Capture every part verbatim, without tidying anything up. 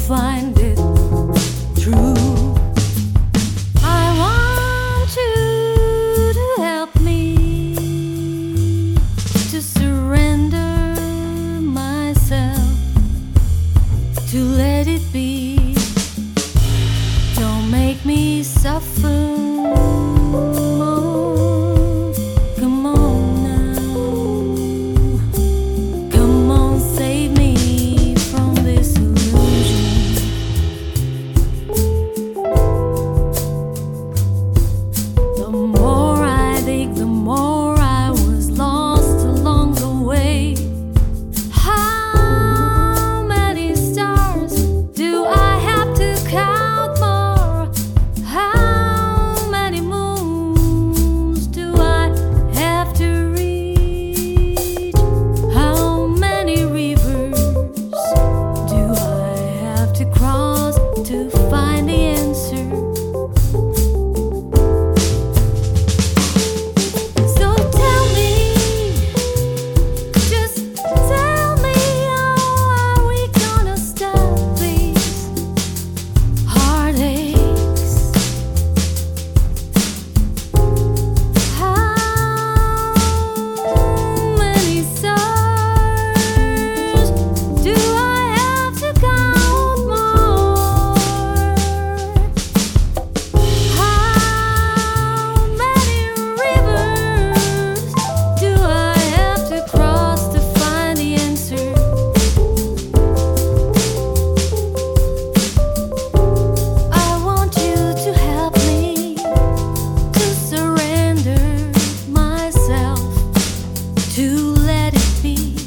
find it true. I want you to help me to surrender myself, to let it be. Don't make me suffer. Come on now, come on, save me from this illusion. The more I dig, the more I was lost along the way. How many stars do I have to count more? How many moons do I have to reach? How many rivers do I have to cross to find the answer? So tell me, just tell me, how are we gonna stop these heartaches? How many stars do I have to count more? How many rivers do I have to cross to find the answer? I want you to help me to surrender myself, to let it be.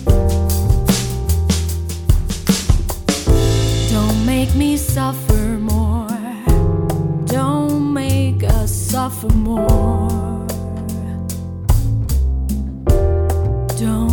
Don't make me suffer more. Don't make us suffer more. Don't